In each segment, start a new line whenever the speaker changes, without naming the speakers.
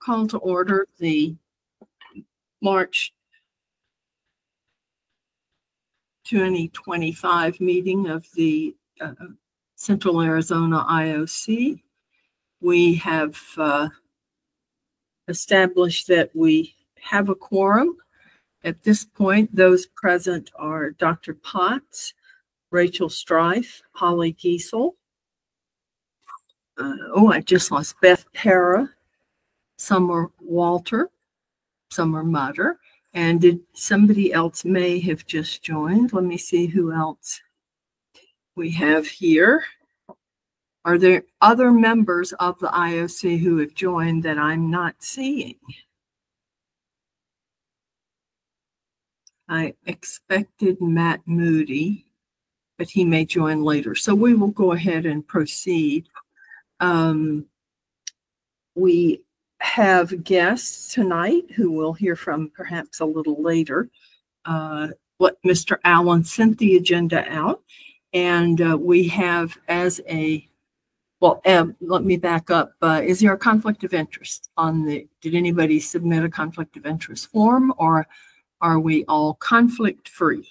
call to order the March 2025 meeting of the Central Arizona IOC. We have established that we have a quorum. At this point, those present are Dr. Potts, Rachel Strife, Holly Giesel. I just lost Beth Para, Summer Walter, Summer Mutter, and did somebody else may have just joined. Let me see who else we have here. Are there other members of the IOC who have joined that I'm not seeing? I expected Matt Moody, but he may join later. So we will go ahead and proceed. We have guests tonight who we'll hear from perhaps a little later. Mr. Allen sent the agenda out, and we have let me back up. Is there a conflict of interest did anybody submit a conflict of interest form, or are we all conflict free?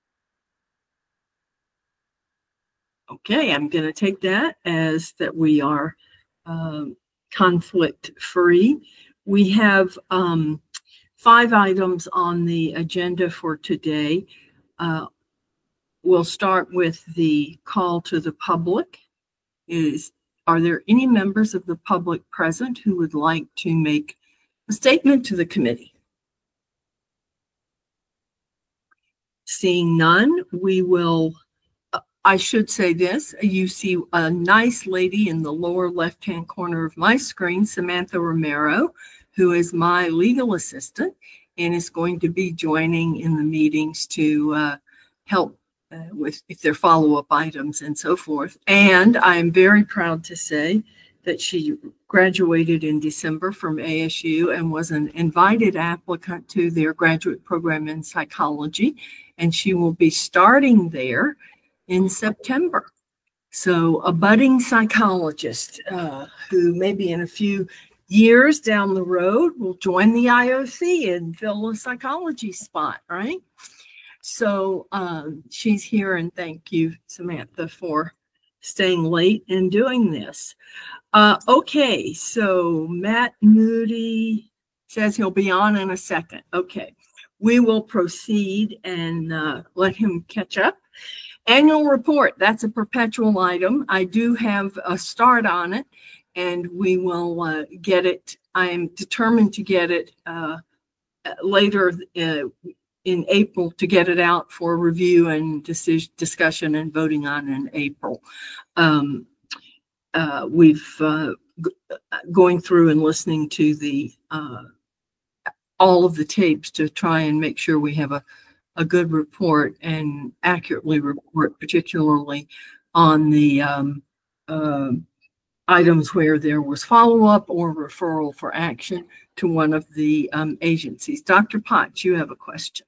Okay, I'm going to take that as that we are conflict free. We have 5 items on the agenda for today. We'll start with the call to the public. Are there any members of the public present who would like to make a statement to the committee? Seeing none, we will, I should say this, you see a nice lady in the lower left-hand corner of my screen, Samantha Romero, who is my legal assistant and is going to be joining in the meetings to help with if there are follow-up items and so forth. And I am very proud to say that she graduated in December from ASU and was an invited applicant to their graduate program in psychology, and she will be starting there in September. So a budding psychologist who maybe in a few years down the road will join the IOC and fill a psychology spot, right? So she's here, and thank you, Samantha, for staying late and doing this. Okay, so Matt Moody says he'll be on in a second. Okay, we will proceed and let him catch up. Annual report, that's a perpetual item. I do have a start on it, and we will get it. I'm determined to get it later in April to get it out for review and discussion and voting on in April. We've going through and listening to the all of the tapes to try and make sure we have a good report and accurately report, particularly on the items where there was follow-up or referral for action to one of the agencies. Dr. Potts, you have a question.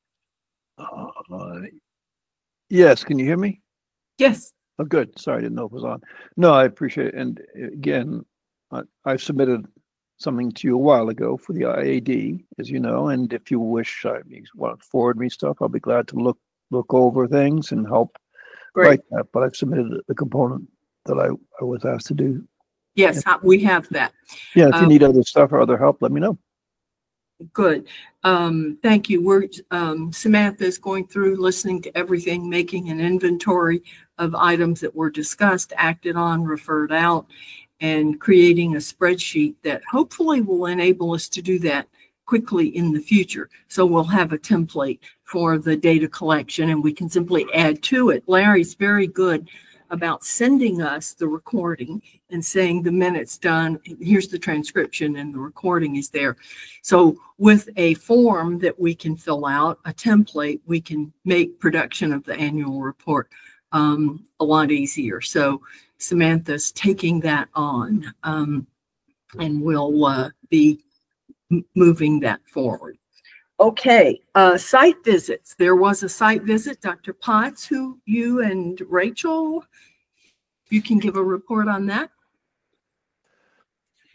Yes, can you hear me?
Yes.
Oh, good. Sorry, I didn't know it was on. No, I appreciate it. And again, I submitted something to you a while ago for the IAD, as you know, and if you wish, you want to forward me stuff, I'll be glad to look over things and help write that. But I've submitted the component that I was asked to do.
Yes, we have that.
Yeah, if you need other stuff or other help, let me know.
Good. Thank you. Samantha is going through, listening to everything, making an inventory of items that were discussed, acted on, referred out, and creating a spreadsheet that hopefully will enable us to do that quickly in the future. So we'll have a template for the data collection, and we can simply add to it. Larry's very good about sending us the recording and saying the minute's done, here's the transcription, and the recording is there. So with a form that we can fill out, a template, we can make production of the annual report a lot easier. So Samantha's taking that on, and we'll be moving that forward. Okay, site visits. There was a site visit. Dr. Potts, you and Rachel, you can give a report on that.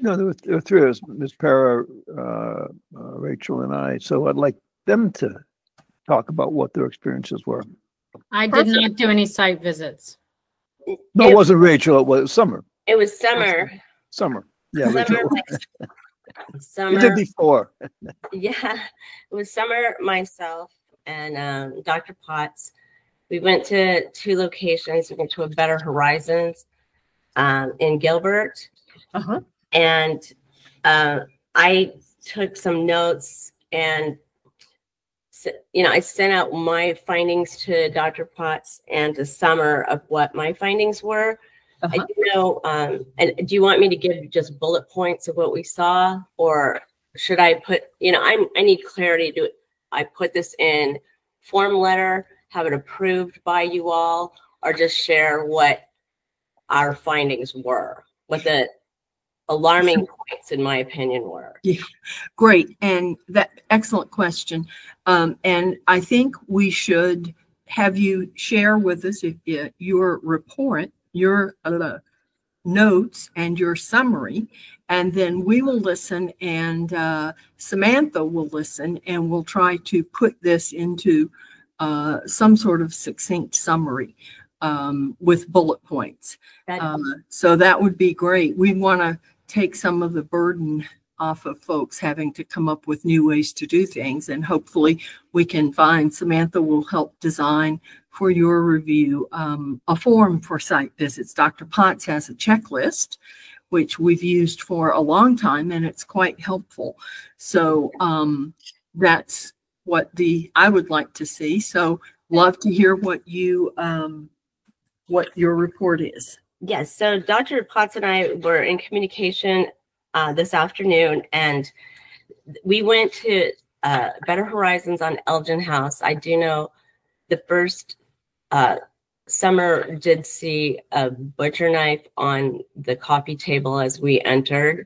No, there were three of us, Ms. Para, Rachel, and I. So I'd like them to talk about what their experiences were.
I did
Perfect.
not do any site visits.
No, it wasn't Rachel. It was Summer.
It was summer.
Summer. Yeah,
Summer,
Rachel.
like,
You
summer.
did before.
Yeah, it was summer, myself, and Dr. Potts. We went to two locations. We went to a Better Horizons in Gilbert,
Uh-huh.
and I took some notes, and I sent out my findings to Dr. Potts and to Summer of what my findings were. I
Uh-huh.
do know, and do you want me to give just bullet points of what we saw, or should I put, I need clarity. Do I put this in form letter, have it approved by you all, or just share what our findings were, what the alarming points, in my opinion, were?
Great. And that excellent question. And I think we should have you share with us your report, your notes and your summary, and then we will listen, and Samantha will listen, and we'll try to put this into some sort of succinct summary with bullet points. So that would be great. We want to take some of the burden off of folks having to come up with new ways to do things, and hopefully we can find, Samantha will help design for your review a form for site visits. Dr. Potts has a checklist which we've used for a long time, and it's quite helpful. So that's what I would like to see. So love to hear what your report is.
Yes. So Dr. Potts and I were in communication this afternoon, and we went to Better Horizons on Elgin House. I do know the first Summer did see a butcher knife on the coffee table as they entered.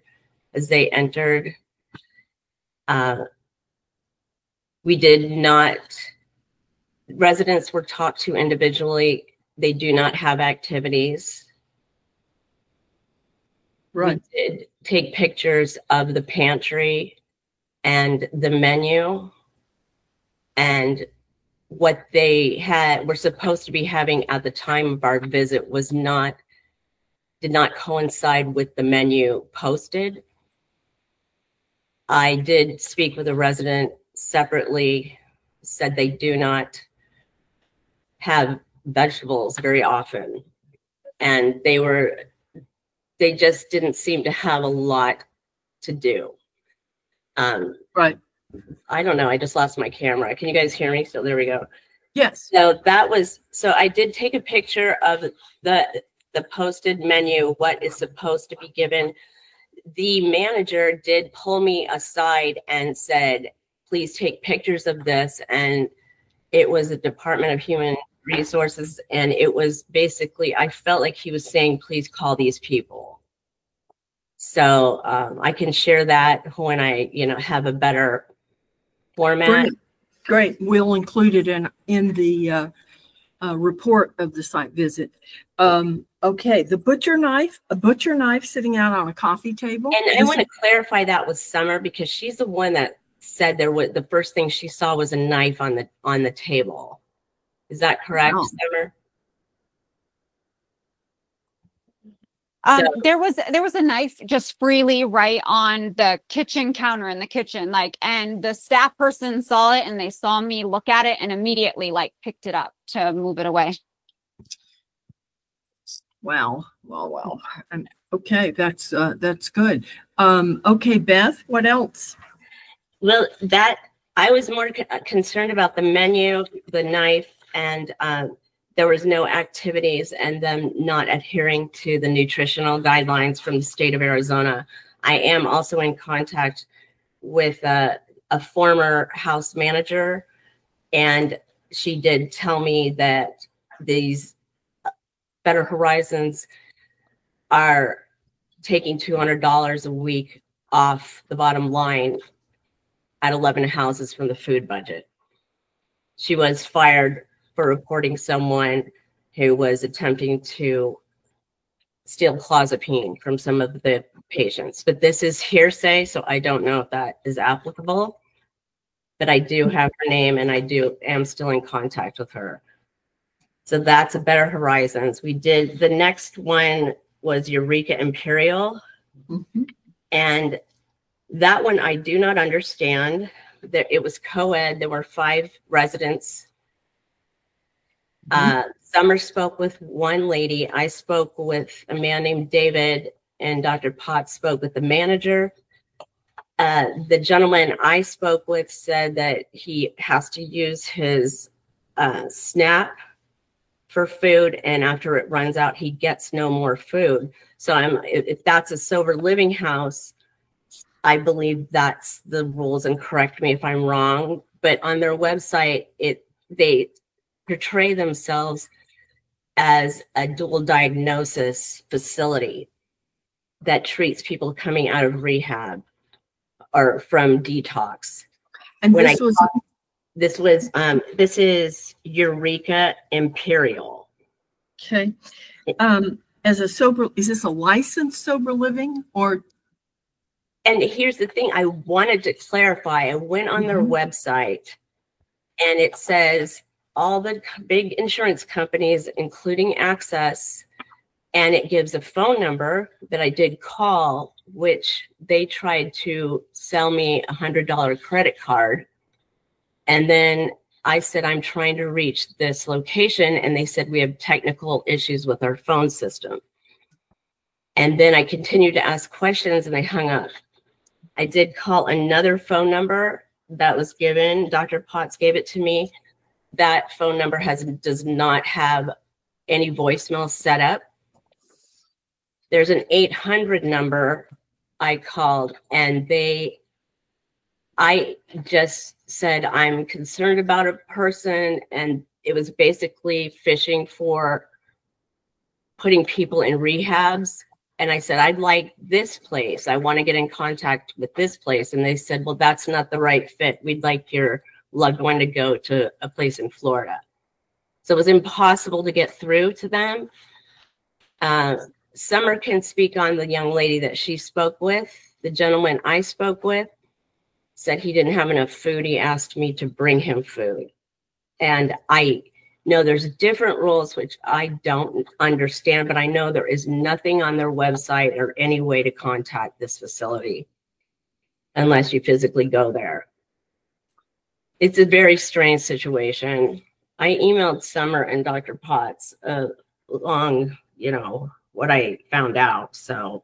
We did not, residents were talked to individually. They do not have activities.
Right.
We did take pictures of the pantry and the menu, and what they were supposed to be having at the time of our visit did not coincide with the menu posted. I did speak with a resident separately, said they do not have vegetables very often, and they just didn't seem to have a lot to do.
Right.
I don't know. I just lost my camera. Can you guys hear me? So there we go.
Yes.
So I did take a picture of the posted menu, what is supposed to be given. The manager did pull me aside and said, please take pictures of this. And it was the Department of Human Resources. And it was basically, I felt like he was saying, please call these people. So I can share that when I, have a better format.
Great. We'll include it in the report of the site visit. Okay. A butcher knife sitting out on a coffee table.
And I want to clarify that with Summer, because she's the one that said the first thing she saw was a knife on the table. Is that correct, Summer?
There was a knife just freely right on the kitchen counter in the kitchen, and the staff person saw it, and they saw me look at it and immediately picked it up to move it away.
Wow. Well. Okay, that's good. Okay, Beth, what else?
Well, I was more concerned about the menu, the knife, and there was no activities and them not adhering to the nutritional guidelines from the state of Arizona. I am also in contact with a former house manager, and she did tell me that these Better Horizons are taking $200 a week off the bottom line at 11 houses from the food budget. She was fired for reporting someone who was attempting to steal clozapine from some of the patients. But this is hearsay, so I don't know if that is applicable. But I do have her name, and am still in contact with her. So that's a Better Horizons. We did, the next one was Eureka Imperial.
Mhm.
And that one I do not understand. That it was co-ed. There were 5 residents. Summer spoke with one lady. I spoke with a man named David, and Dr. Potts spoke with the manager. The gentleman I spoke with said that he has to use his SNAP for food, and after it runs out, he gets no more food. So if that's a sober living house, I believe that's the rules, and correct me if I'm wrong. But on their website, they portray themselves as a dual diagnosis facility that treats people coming out of rehab or from detox.
And
When this is Eureka Imperial.
okay. As a is this a licensed sober living or?
And here's the thing I wanted to clarify. I went on their website, and it says all the big insurance companies, including Access, and it gives a phone number that I did call, which they tried to sell me $100 credit card. And then I said, I'm trying to reach this location. And they said, we have technical issues with our phone system. And then I continued to ask questions, and they hung up. I did call another phone number that was given. Dr. Potts gave it to me. That phone number does not have any voicemail set up. There's an 800 number I called, and I just said, I'm concerned about a person, and it was basically fishing for putting people in rehabs. And I said, I'd like this place. I want to get in contact with this place. And they said, well, that's not the right fit. We'd like your loved one to go to a place in Florida. So it was impossible to get through to them. Summer can speak on the young lady that she spoke with. The gentleman I spoke with said he didn't have enough food. He asked me to bring him food. And I know there's different rules, which I don't understand, but I know there is nothing on their website or any way to contact this facility unless you physically go there. It's a very strange situation. I emailed Summer and Dr. Potts along, what I found out. So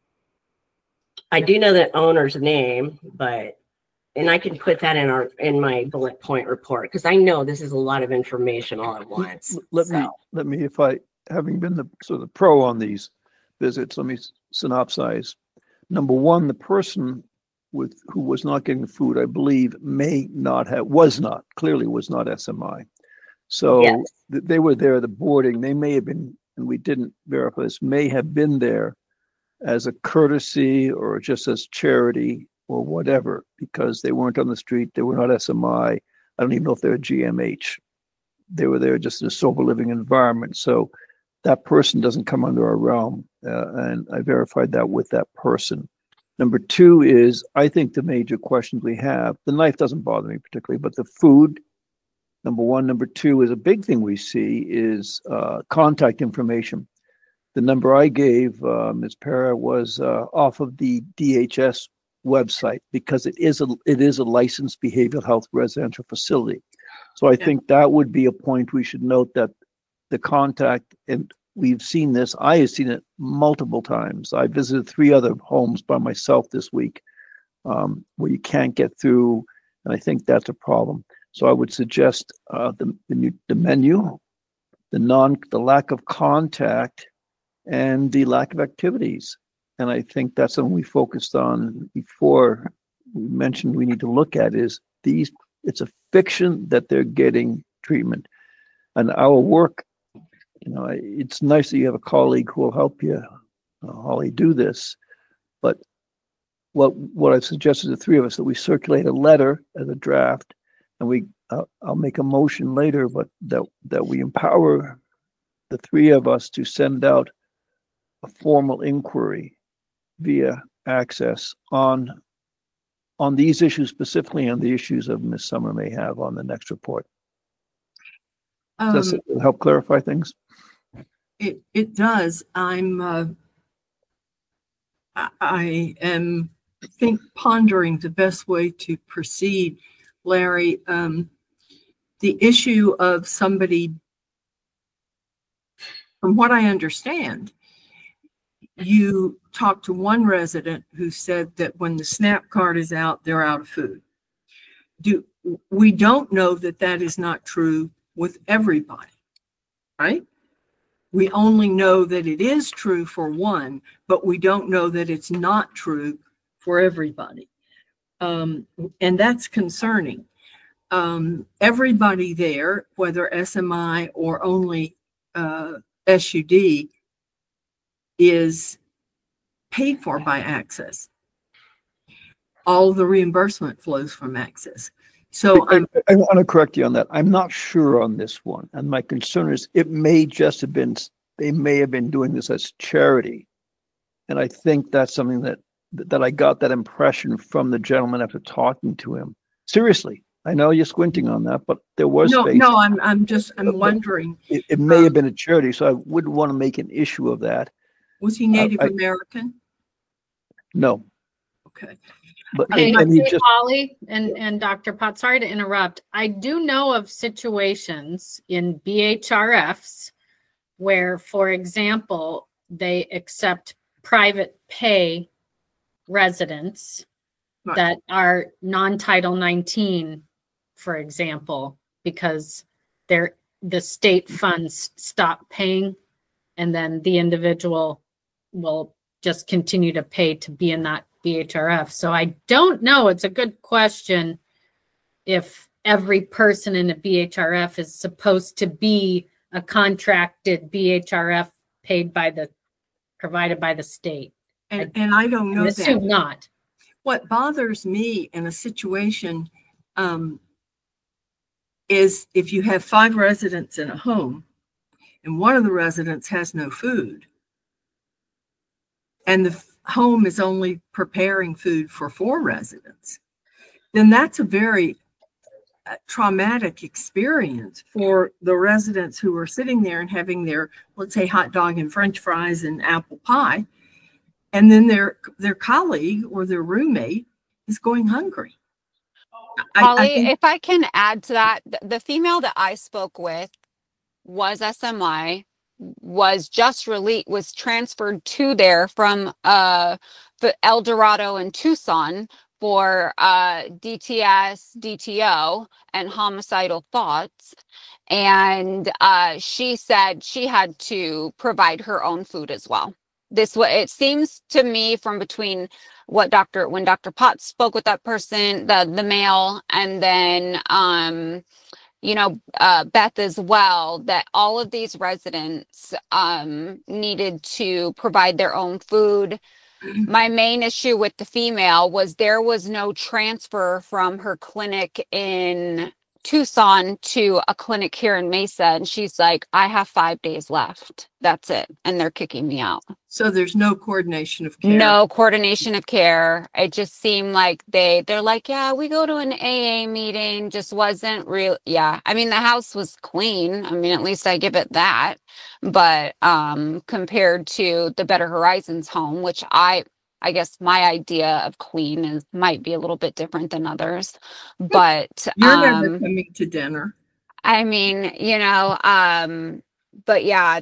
I do know the owner's name, and I can put that in my bullet point report, because I know this is a lot of information all at once.
Let me, if I, having been the sort of pro on these visits, let me synopsize. Number one, the person who was not getting the food, I believe, clearly was not SMI. So
yes.
They were there, the boarding, they may have been, and we didn't verify this, may have been there as a courtesy or just as charity or whatever, because they weren't on the street, they were not SMI. I don't even know if they were GMH. They were there just in a sober living environment. So that person doesn't come under our realm. And I verified that with that person. Number two is, I think the major questions we have, the knife doesn't bother me particularly, but the food, number one. Number two is a big thing we see is contact information. The number I gave Ms. Para was off of the DHS website, because it is a licensed behavioral health residential facility. So I think that would be a point we should note, that the contact, and we've seen this, I have seen it multiple times. I visited 3 other homes by myself this week where you can't get through, and I think that's a problem. So I would suggest the menu, the lack of contact, and the lack of activities. And I think that's something we focused on before. We mentioned we need to look at is it's a fiction that they're getting treatment. And our work, it's nice that you have a colleague who will help you, Holly, do this. But what I've suggested to the 3 of us, that we circulate a letter as a draft, and I'll make a motion later, but that we empower the 3 of us to send out a formal inquiry via Access on these issues, specifically on the issues of Ms. Summer may have on the next report. Does
Um,
that help clarify things?
it does. I am pondering the best way to proceed, Larry. The issue of somebody, from what I understand, you talked to one resident who said that when the SNAP card is out, they're out of food. We don't know that that is not true with everybody, right? We only know that it is true for one, but we don't know that it's not true for everybody. And that's concerning. Everybody there, whether SMI or only SUD, is paid for by Access. All the reimbursement flows from Access. So
I want to correct you on that. I'm not sure on this one. And my concern is it may just have been, they may have been doing this as charity. And I think that's something that I got that impression from the gentleman after talking to him. Seriously, I know you're squinting on that, but there was space.
No, I'm wondering.
It may have been a charity, so I wouldn't want to make an issue of that.
Was he Native American?
No.
Okay.
But
Hey,
and he
hey,
just
Holly and Dr. Potts, sorry to interrupt. I do know of situations in BHRFs where, for example, they accept private pay residents
Right.
that are non-Title 19, for example, because the state funds stop paying, and then the individual will just continue to pay to be in that BHRF. So I don't know. It's a good question if every person in a BHRF is supposed to be a contracted BHRF provided by the state.
And I don't know
I assume
that.
not.
What bothers me in a situation is if you have 5 residents in a home and one of the residents has no food, and the home is only preparing food for 4 residents, then that's a very traumatic experience for the residents who are sitting there and having their, let's say, hot dog and French fries and apple pie, and then their colleague or their roommate is going hungry.
Holly, if I can add to that, the female that I spoke with was SMI, was transferred to there from El Dorado and Tucson for DTS, DTO, and homicidal thoughts. And she said she had to provide her own food as well. It seems to me from between when Dr. Potts spoke with that person, the male, and then Beth as well, that all of these residents needed to provide their own food. My main issue with the female was there was no transfer from her clinic in Tucson to a clinic here in Mesa. And she's like, I have 5 days left. That's it. And they're kicking me out.
So there's no coordination of care.
No coordination of care. It just seemed like they're like, yeah, we go to an AA meeting. Just wasn't real. Yeah. I mean, the house was clean. I mean, at least I give it that. But compared to the Better Horizons home, which I guess my idea of clean might be a little bit different than others, but
you're never coming to dinner.
I mean, but yeah,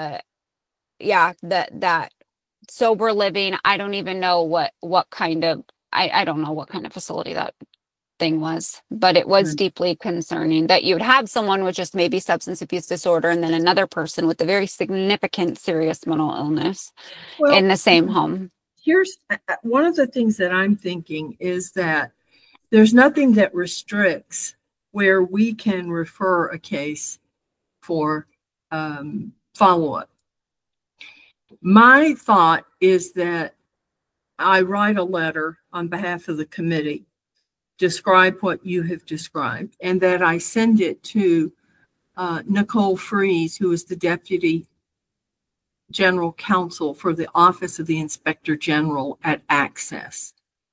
that sober living, I don't even know what kind of, I don't know what kind of facility that thing was, but it was deeply concerning that you would have someone with just maybe substance abuse disorder and then another person with a very significant serious mental illness in the same home.
Here's one of the things that I'm thinking is that there's nothing that restricts where we can refer a case for follow-up. My thought is that I write a letter on behalf of the committee, describe what you have described, and that I send it to Nicole Freeze, who is the deputy general counsel for the Office of the Inspector General at Access.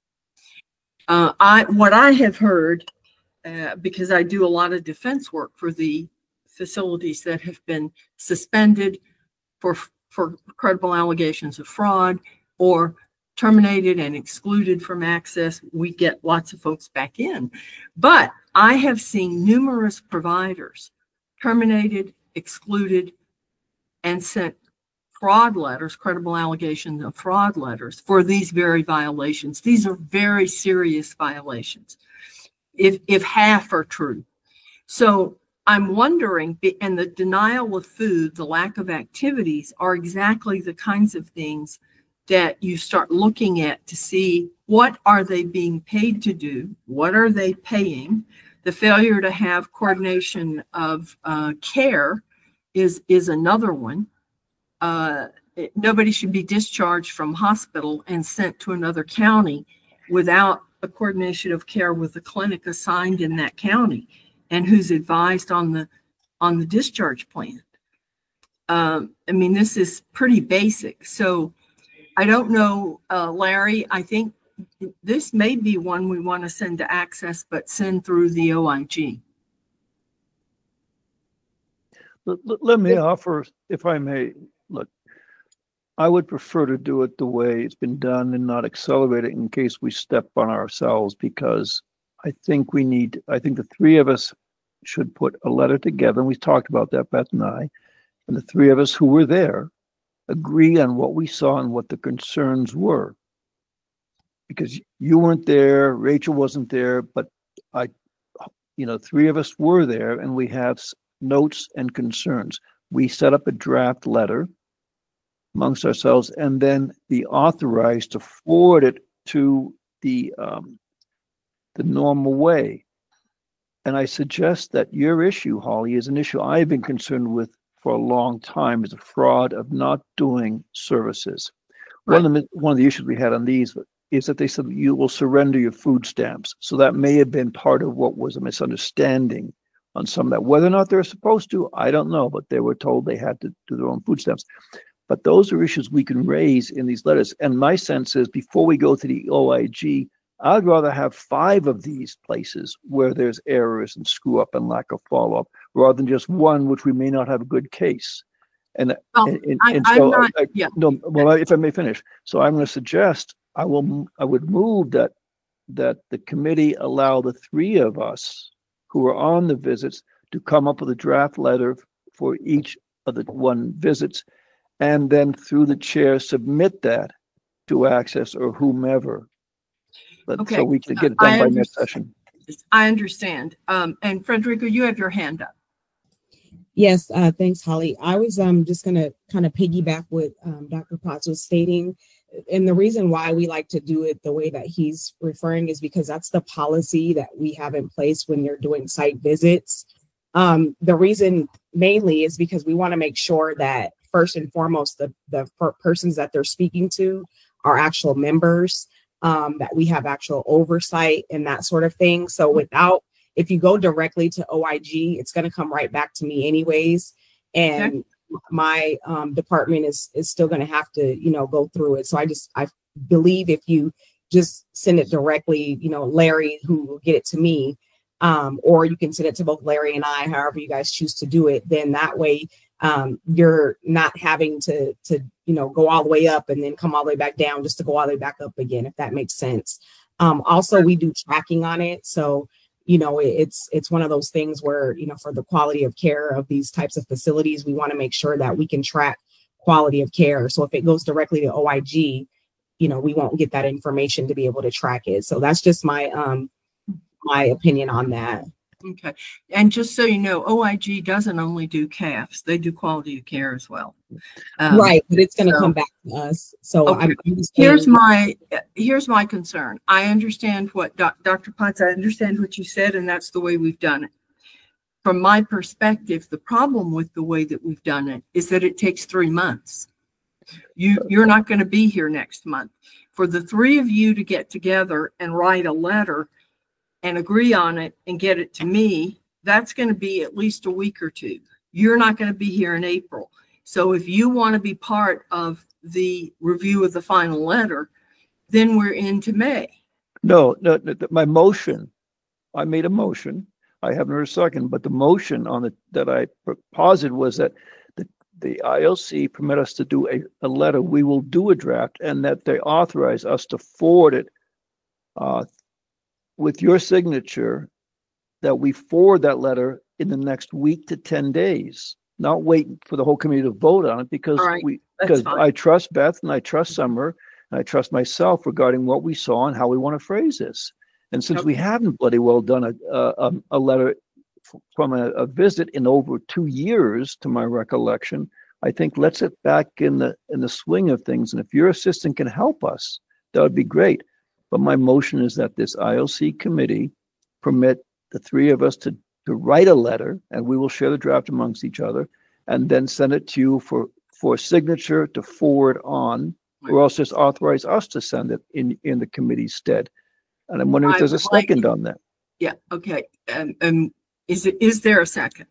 What I have heard, because I do a lot of defense work for the facilities that have been suspended for credible allegations of fraud or terminated and excluded from Access, we get lots of folks back in. But I have seen numerous providers terminated, excluded, and sent fraud letters, credible allegations of fraud letters for these very violations. These are very serious violations, if half are true. So I'm wondering, and the denial of food, the lack of activities are exactly the kinds of things that you start looking at to see what are they being paid to do, what are they paying. The failure to have coordination of care is another one. Nobody should be discharged from hospital and sent to another county without a coordination of care with the clinic assigned in that county and who's advised on the discharge plan. I mean, this is pretty basic. So I don't know, Larry, I think this may be one we want to send to Access, but send through the OIG.
Let me offer, if I may, look, I would prefer to do it the way it's been done and not accelerate it in case we step on ourselves, because I think the three of us should put a letter together. And we talked about that, Beth and I, and the three of us who were there agree on what we saw and what the concerns were. Because you weren't there, Rachel wasn't there, but three of us were there and we have notes and concerns. We set up a draft letter amongst ourselves and then be authorized to forward it to the normal way. And I suggest that your issue, Holly, is an issue I've been concerned with for a long time, is the fraud of not doing services. Right. One of the issues we had on these is that they said you will surrender your food stamps. So that may have been part of what was a misunderstanding on some of that. Whether or not they're supposed to, I don't know, but they were told they had to do their own food stamps. But those are issues we can raise in these letters. And my sense is before we go to the OIG, I'd rather have 5 of these places where there's errors and screw up and lack of follow-up rather than just one, which we may not have a good case. If I may finish. So I'm going to suggest I would move that the committee allow the 3 of us who are on the visits to come up with a draft letter for each of the 1 visits, and then through the chair submit that to Access or whomever.
Okay.
So we can get it done by next session.
I understand. And Frederica, you have your hand up.
Yes, thanks, Holly. I was just going to kind of piggyback what Dr. Potts was stating. And the reason why we like to do it the way that he's referring is because that's the policy that we have in place when they're doing site visits. The reason mainly is because we want to make sure that first and foremost, the persons that they're speaking to are actual members, that we have actual oversight and that sort of thing. So if you go directly to OIG, it's going to come right back to me anyways. And my department is still going to have to, go through it. So I believe if you just send it directly, Larry, who will get it to me, or you can send it to both Larry and I, however you guys choose to do it, then that way you're not having to go all the way up and then come all the way back down just to go all the way back up again, if that makes sense. Also, we do tracking on it. So, it's one of those things where, for the quality of care of these types of facilities, we want to make sure that we can track quality of care. So if it goes directly to OIG, we won't get that information to be able to track it. So that's just my opinion on that.
Okay. And just so you know, OIG doesn't only do CAFs, they do quality of care as well.
Right, but it's going to come back to us. So
okay. Here's my concern. I understand what Dr. Potts, I understand what you said, and that's the way we've done it. From my perspective, the problem with the way that we've done it is that it takes 3 months. You're not going to be here next month. For the 3 of you to get together and write a letter and agree on it and get it to me, that's going to be at least a week or 2. You're not going to be here in April. So if you want to be part of the review of the final letter, then we're into May.
No, my motion, I made a motion. I haven't heard a second, but the motion on it that I posited was that the ILC permit us to do a letter. We will do a draft, and that they authorize us to forward it with your signature, that we forward that letter in the next week to 10 days, not wait for the whole committee to vote on it, because
All right, that's fine.
I trust Beth and I trust Summer and I trust myself regarding what we saw and how we want to phrase this. And since we
Okay.
haven't bloody well done a letter from a visit in over 2 years, to my recollection, I think let's get back in the swing of things. And if your assistant can help us, that would be great. But my motion is that this ILC committee permit the three of us to write a letter, and we will share the draft amongst each other, and then send it to you for signature to forward on, or else just authorize us to send it in the committee's stead. And I'm wondering if there's a second on that.
Yeah, okay. Is there a second?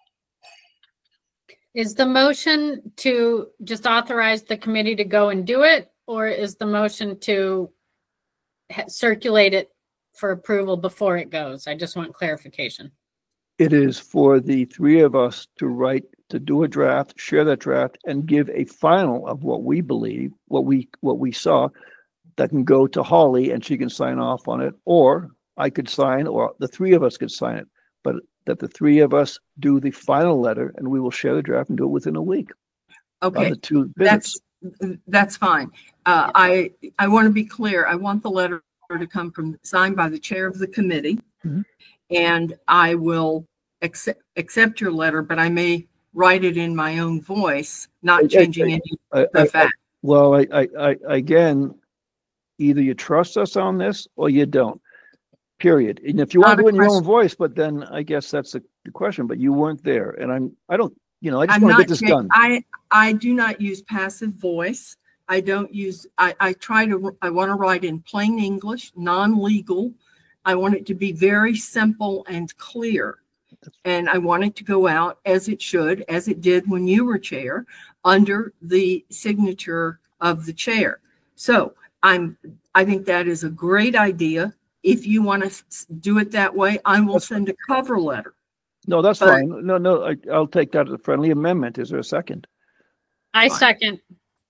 Is the motion to just authorize the committee to go and do it, or is the motion to circulate it for approval before it goes? I just want clarification.
It is for the three of us to do a draft, share that draft, and give a final of what we believe, what we saw, that can go to Holly and she can sign off on it, or I could sign, or the three of us could sign it. But that the three of us do the final letter, and we will share the draft and do it within a week.
Okay,
On the 2 visits.
that's fine. I want to be clear. I want the letter to come signed by the chair of the committee, and I will accept your letter, but I may write it in my own voice, not changing any of the fact.
Well, I again, either you trust us on this or you don't. Period. And if you want to do it in your own voice, but then I guess that's the question. But you weren't there, and I just want to get this done.
I do not use passive voice. I don't use. I want to write in plain English, non-legal. I want it to be very simple and clear, and I want it to go out as it should, as it did when you were chair, under the signature of the chair. So I think that is a great idea. If you want to do it that way, I will send a cover letter.
No, that's fine. No, I'll take that as a friendly amendment. Is there a second?
I second.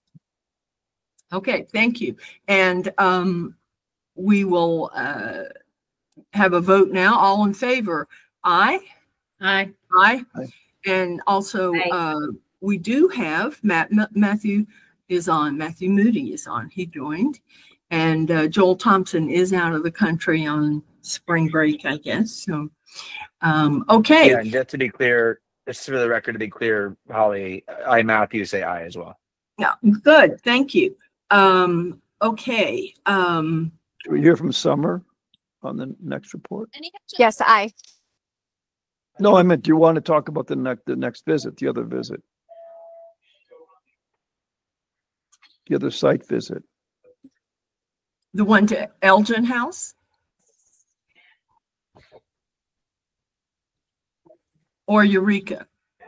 Okay, thank you. And we will have a vote now. All in favor? Aye.
Aye.
Aye.
Aye.
And also,
Aye.
we do have Matthew is on. Matthew Moody is on. He joined. And Joel Thompson is out of the country on spring break, I guess. So, okay.
Yeah, and just to be clear, just for the record, to be clear, Holly, Matthew say aye as well.
Yeah, good. Thank you. Okay.
Should we hear from Summer on the next report?
Yes, I.
No, I meant, do you want to talk about the next visit, the other visit? The other site visit?
The one to Elgin House? Or Eureka?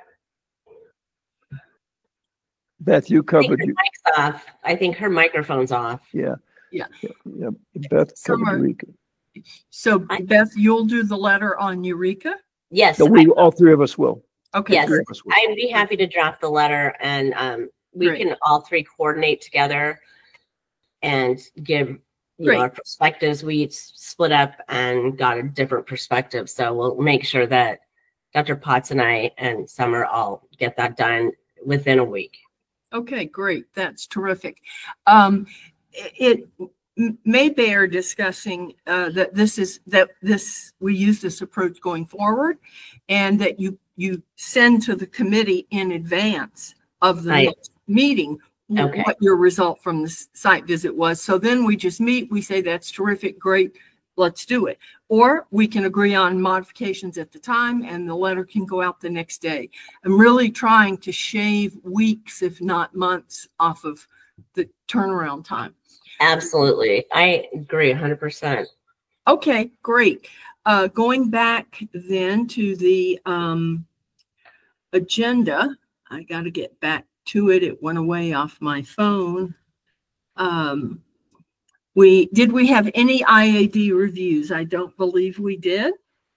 Beth, you covered.
Mic's off. I think her microphone's off.
Yeah.
Yeah.
Beth
Summer.
covered Eureka.
So Beth, you'll do the letter on Eureka?
Yes.
So all three of us will.
Okay.
Yes.
Three of us will.
I'd be happy to draft the letter, and we
Great.
can all three coordinate together and give
Great.
our perspectives. We split up and got a different perspective. So we'll make sure that Dr. Potts and I and Summer all get that done within a week.
Okay, great. That's terrific. It may bear discussing that we use this approach going forward, and that you send to the committee in advance of the
Right.
next meeting
Okay.
what your result from the site visit was. So then we just meet, we say, that's terrific, great, let's do it. Or we can agree on modifications at the time and the letter can go out the next day. I'm really trying to shave weeks, if not months, off of the turnaround time.
Absolutely. I agree 100%.
Okay, great. Going back then to the agenda, I got to get back to it. It went away off my phone. We have any IAD reviews? I don't believe we did.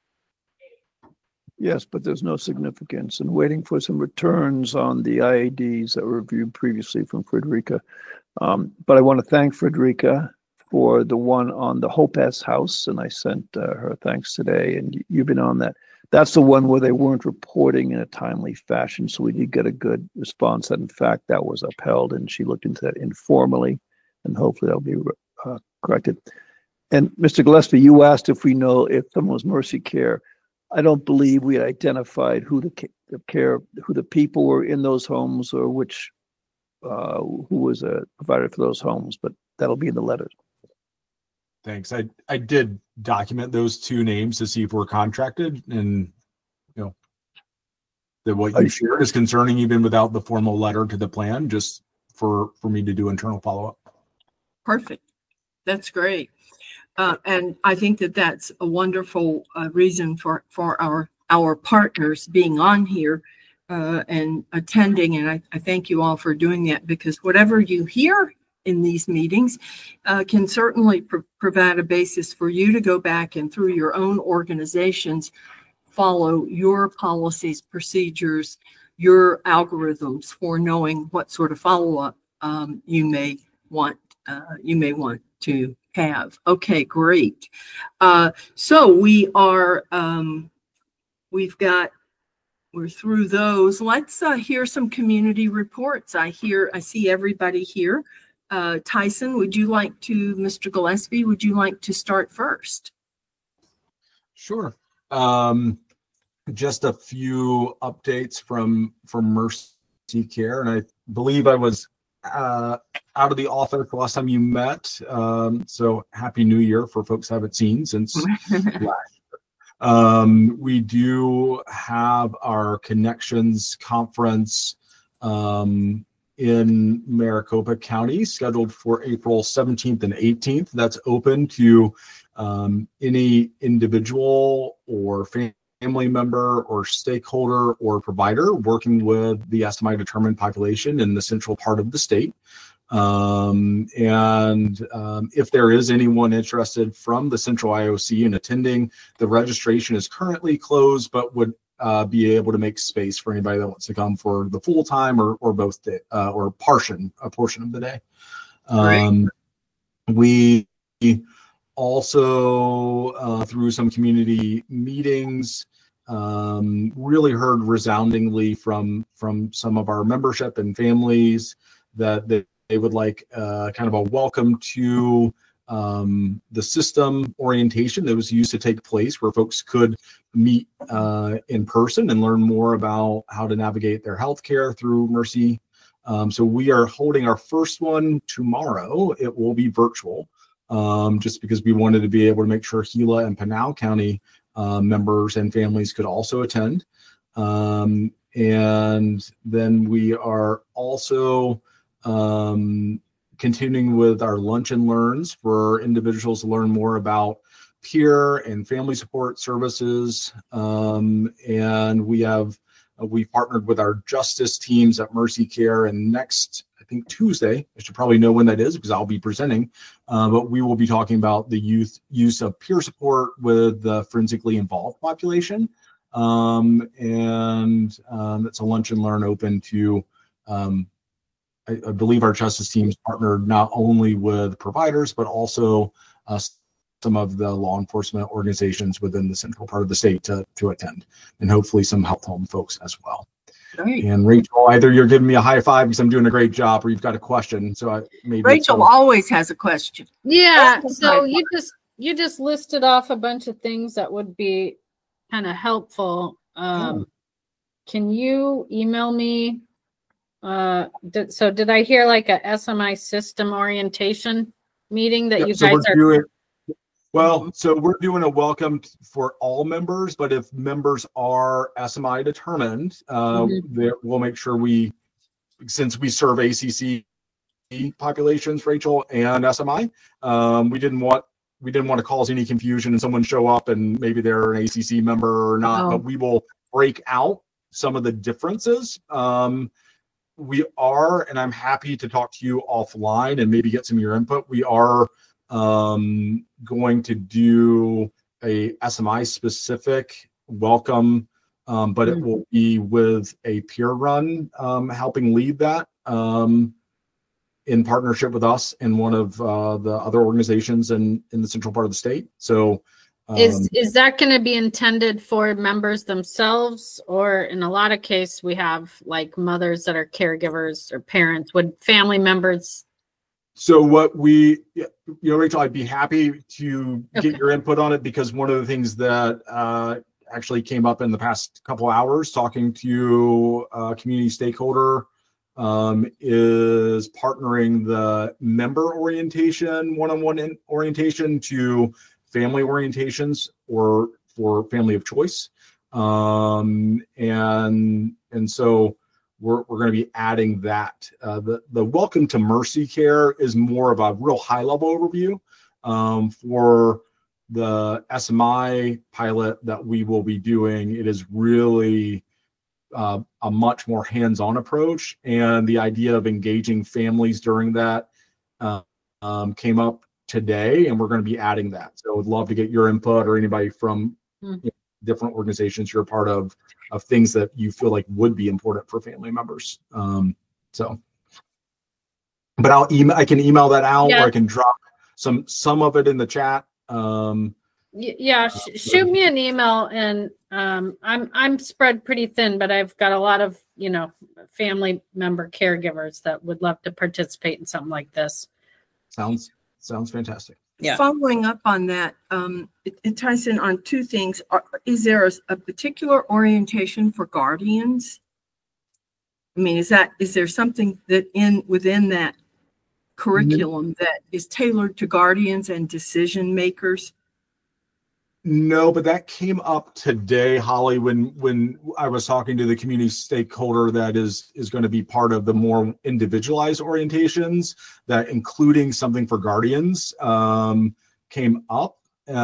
Yes, but there's no significance, and waiting for some returns on the IADs that were reviewed previously from Frederica. But I want to thank Frederica for the one on the Hope S house, and I sent her thanks today, and you've been on that. That's the one where they weren't reporting in a timely fashion, so we did get a good response that, in fact, that was upheld, and she looked into that informally, and hopefully that'll be corrected. And Mr. Gillespie, you asked if we know if someone was Mercy Care. I don't believe we identified who the people were in those homes or which who was a provider for those homes, but that'll be in the letters.
Thanks. I did document those two names to see if we're contracted, and that what you shared is concerning even without the formal letter to the plan, just for me to do internal follow-up.
Perfect. That's great. And I think that that's a wonderful reason for our partners being on here and attending. And I thank you all for doing that, because whatever you hear in these meetings can certainly provide a basis for you to go back and through your own organizations, follow your policies, procedures, your algorithms for knowing what sort of follow-up you may want to have. Okay, great. So we're through those. Let's hear some community reports. I see everybody here. Tyson, Mr. Gillespie, would you like to start first?
Sure. Just a few updates from Mercy Care, and I believe I was out of the office the last time you met. So happy New Year for folks I haven't seen since last year. We do have our Connections Conference in Maricopa County scheduled for April 17th and 18th. That's open to any individual or family member or stakeholder or provider working with the SMI determined population in the central part of the state. If there is anyone interested from the Central IOC in attending, the registration is currently closed, but would be able to make space for anybody that wants to come for the full time or both day, or a portion of the day. We also through some community meetings really heard resoundingly from some of our membership and families that they would like kind of a welcome to the system orientation that was used to take place, where folks could meet in person and learn more about how to navigate their healthcare through Mercy. So we are holding our first one tomorrow. It will be virtual, just because we wanted to be able to make sure Gila and Pinal County members and families could also attend. And then we are also continuing with our lunch and learns for individuals to learn more about peer and family support services. And we've partnered with our justice teams at Mercy Care, and next, I think Tuesday, I should probably know when that is because I'll be presenting, but we will be talking about the use of peer support with the forensically involved population. And it's a lunch and learn open to, I believe our justice teams partnered not only with providers, but also some of the law enforcement organizations within the central part of the state to attend, and hopefully some health home folks as well.
Great.
And Rachel, either you're giving me a high five because I'm doing a great job, or you've got a question. So
Rachel always has a question.
Yeah. So you just listed off a bunch of things that would be kind of helpful. Can you email me? Did I hear like a SMI system orientation meeting that you guys are doing?
Well, so we're doing a welcome for all members, but if members are SMI determined, we'll make sure since we serve ACC populations, Rachel, and SMI, we didn't want to cause any confusion and someone show up and maybe they're an ACC member or not, but we will break out some of the differences. We are, and I'm happy to talk to you offline and maybe get some of your input. We are going to do a SMI specific welcome, but it will be with a peer run helping lead that in partnership with us and one of the other organizations in the central part of the state. So
is that going to be intended for members themselves, or in a lot of cases we have like mothers that are caregivers or parents? Would family members?
So what we, Rachel, I'd be happy to get your input on it, because one of the things that actually came up in the past couple hours talking to a community stakeholder is partnering the member orientation, one-on-one orientation to family orientations or for family of choice. And so we're going to be adding that. The Welcome to Mercy Care is more of a real high level overview for the SMI pilot that we will be doing. It is really a much more hands-on approach, and the idea of engaging families during that came up today, and we're going to be adding that. So I would love to get your input, or anybody from different organizations you're a part of things that you feel like would be important for family members. But I can email that out, or I can drop some of it in the chat.
Shoot me an email, and I'm spread pretty thin, but I've got a lot of family member caregivers that would love to participate in something like this.
Sounds fantastic.
Yeah.
Following up on that, it ties in on two things. Is there a particular orientation for guardians? I mean, is there something that within that curriculum that is tailored to guardians and decision makers?
No, but that came up today, Holly, when I was talking to the community stakeholder that is going to be part of the more individualized orientations, that including something for guardians came up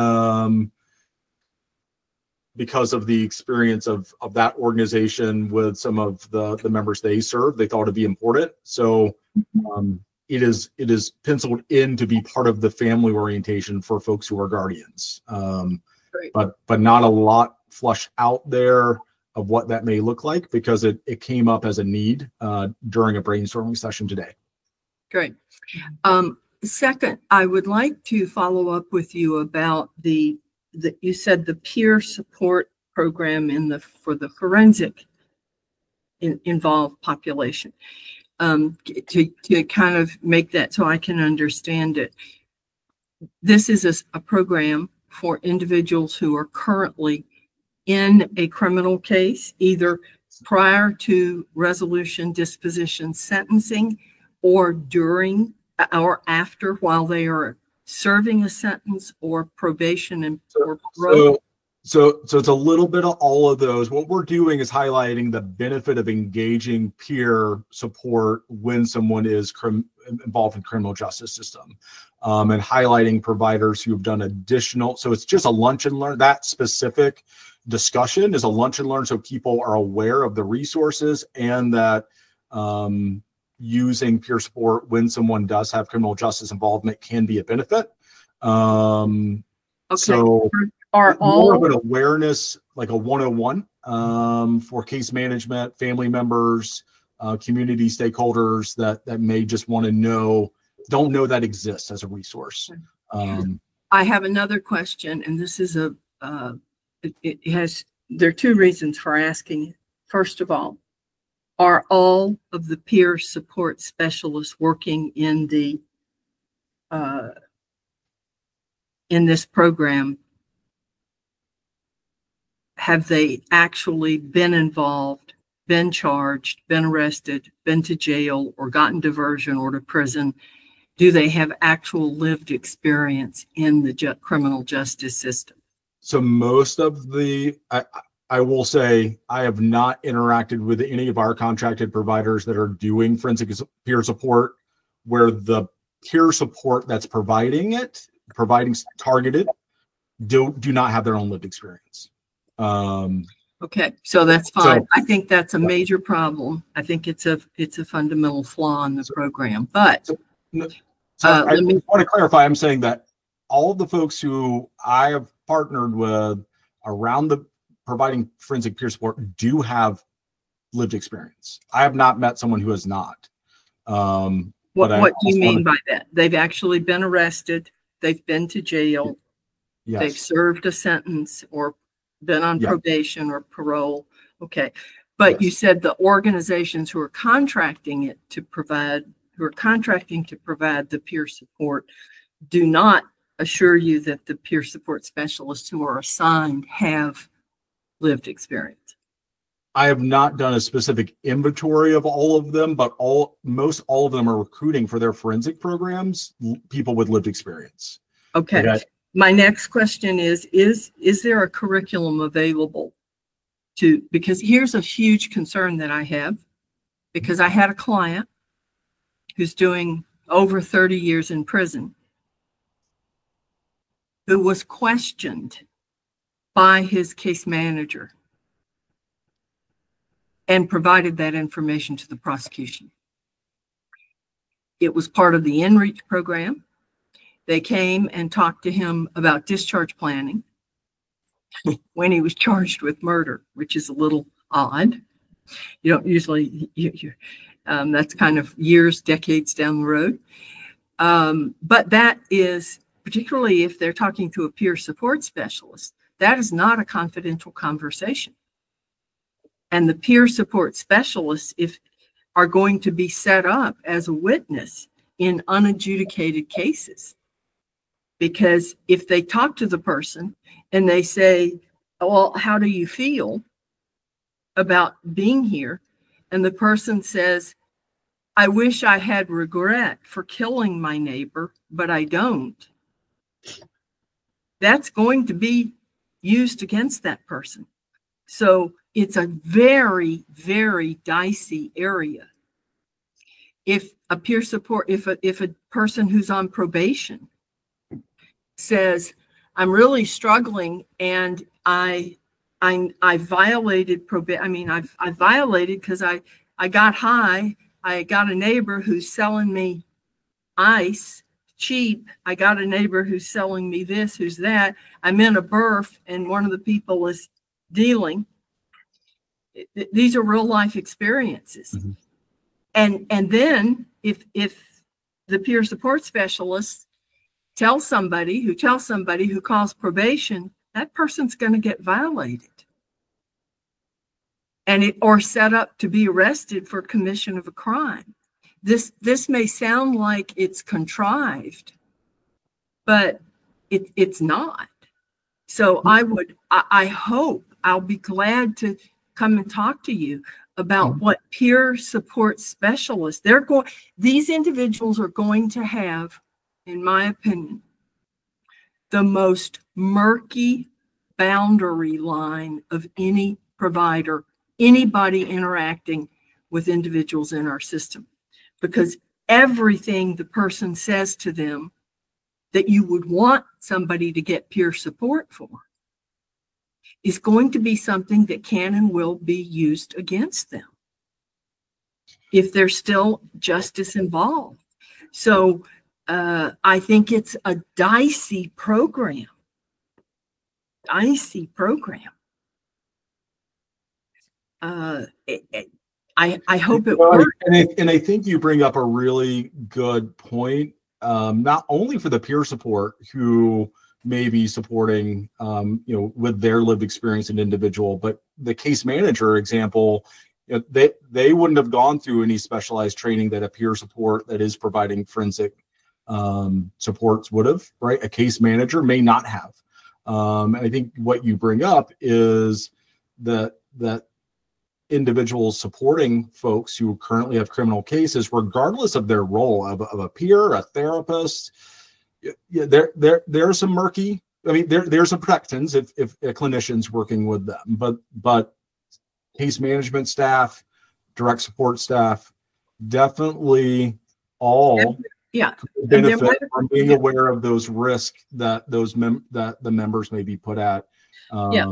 because of the experience of that organization with some of the members they serve. They thought it'd be important. So it is penciled in to be part of the family orientation for folks who are guardians. But not a lot flushed out there of what that may look like, because it came up as a need during a brainstorming session today. Great.
Second, I would like to follow up with you about you said the peer support program for the forensic involved population. To kind of make that so I can understand it. This is a program for individuals who are currently in a criminal case, either prior to resolution, disposition, sentencing, or during or after, while they are serving a sentence, or probation or parole.
So it's a little bit of all of those. What we're doing is highlighting the benefit of engaging peer support when someone is involved in criminal justice system, and highlighting providers who have done additional. So it's just a lunch and learn. That specific discussion is a lunch and learn, so people are aware of the resources, and that using peer support when someone does have criminal justice involvement can be a benefit. Okay. So
are
more of an awareness, like a 101 for case management, family members, community stakeholders that may just want to don't know that exists as a resource.
I have another question, and this is there are two reasons for asking it. First of all, are all of the peer support specialists working in this program, have they actually been involved, been charged, been arrested, been to jail, or gotten diversion or to prison? Do they have actual lived experience in the criminal justice system?
So most of I will say I have not interacted with any of our contracted providers that are doing forensic peer support, where the peer support that's providing targeted, do not have their own lived experience.
Okay, so that's fine.
So-
I think that's a major problem. I think it's a fundamental flaw in the program. But
So I
let me
want to clarify. I'm saying that all of the folks who I have partnered with around the providing forensic peer support do have lived experience. I have not met someone who has not.
what do you mean by that? They've actually been arrested. They've been to jail.
Yes.
They've served a sentence or been on probation or parole. Okay. But you said the organizations who are contracting to provide the peer support do not assure you that the peer support specialists who are assigned have lived experience.
I have not done a specific inventory of all of them, but most all of them are recruiting for their forensic programs people with lived experience.
Okay. My next question is there a curriculum available because here's a huge concern that I have, because I had a client who's doing over 30 years in prison who was questioned by his case manager and provided that information to the prosecution. It was part of the InReach program. They came and talked to him about discharge planning when he was charged with murder, which is a little odd. You don't usually, that's kind of years, decades down the road. But that is, particularly if they're talking to a peer support specialist, that is not a confidential conversation. And the peer support specialists are going to be set up as a witness in unadjudicated cases. Because if they talk to the person and they say, well, how do you feel about being here? And the person says, I wish I had regret for killing my neighbor, but I don't. That's going to be used against that person. So it's a very, very dicey area. If a peer support, if a person who's on probation says, I'm really struggling and I violated probation. I mean, I violated because I got high. I got a neighbor who's selling me ice cheap. I got a neighbor who's selling me this, who's that. I'm in a berth and one of the people is dealing. These are real life experiences. Mm-hmm. And then if the peer support specialist tells somebody who calls probation, that person's going to get violated or set up to be arrested for commission of a crime. This may sound like it's contrived, but it's not. So I hope I'll be glad to come and talk to you about what peer support specialists these individuals are going to have, in my opinion, the most murky boundary line of any provider, anybody interacting with individuals in our system. Because everything the person says to them that you would want somebody to get peer support for is going to be something that can and will be used against them if there's still justice involved. So I think it's a dicey program. I hope it works.
And I think you bring up a really good point, not only for the peer support who may be supporting, with their lived experience an individual, but the case manager example, they wouldn't have gone through any specialized training that a peer support that is providing forensic supports would have, right? A case manager may not have. And I think what you bring up is that individuals supporting folks who currently have criminal cases, regardless of their role of a peer, a therapist, there are some murky. I mean, there's some protections if a clinician's working with them, but case management staff, direct support staff, definitely all benefit from being aware of those risks that the members may be put at.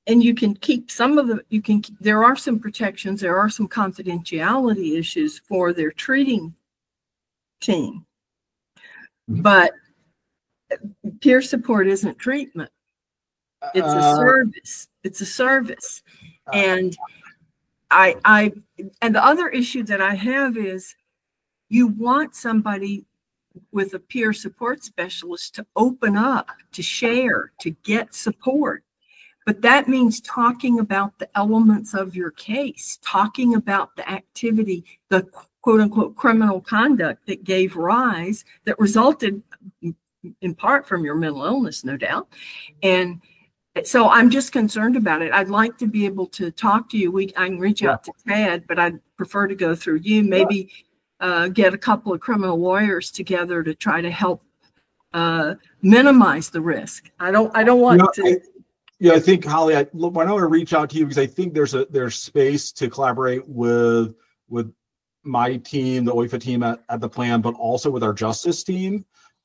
and you can keep some of there are some protections, there are some confidentiality issues for their treating team. But peer support isn't treatment. It's a service. It's a service. And and the other issue that I have is you want somebody with a peer support specialist to open up, to share, to get support. But that means talking about the elements of your case, talking about the activity, the quote unquote criminal conduct that gave rise, that resulted in part from your mental illness, no doubt. And so I'm just concerned about it. I'd like to be able to talk to you. I can reach out to Tad, but I'd prefer to go through you. Maybe get a couple of criminal lawyers together to try to help minimize the risk. I don't want to.
I think, Holly, why don't I reach out to you, because I think there's space to collaborate with my team, the OIFA team at the plan, but also with our justice team.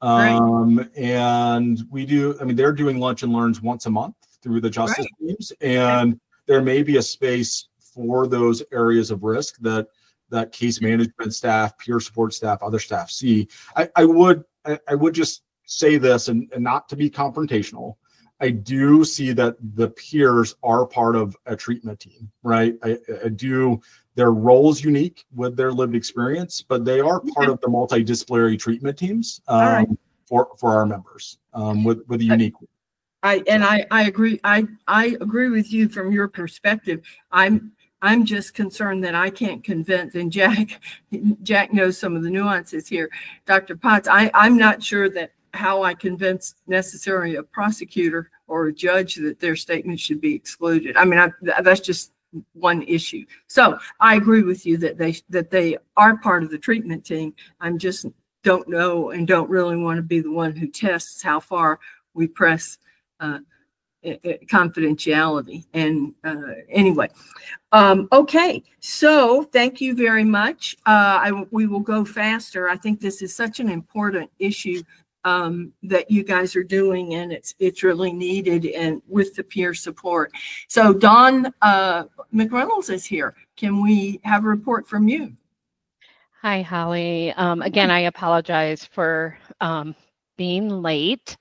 And they're doing lunch and learns once a month through the justice teams, and there may be a space for those areas of risk that case management staff, peer support staff, other staff see. I would just say this, and not to be confrontational, I do see that the peers are part of a treatment team, right? I do. Their role is unique with their lived experience, but they are part of the multidisciplinary treatment teams for our members with a unique.
I agree. I agree with you from your perspective. I'm just concerned that I can't convince, and Jack knows some of the nuances here. Dr. Potts, I'm not sure that how I convince necessarily a prosecutor or a judge that their statement should be excluded. I mean, that's just one issue. So I agree with you that they are part of the treatment team. I'm just don't know and don't really want to be the one who tests how far we press confidentiality. And anyway, okay. So thank you very much. We will go faster. I think this is such an important issue that you guys are doing, and it's really needed, and with the peer support. So Dawn McReynolds is here. Can we have a report from you?
Hi, Holly. Again, I apologize for being late.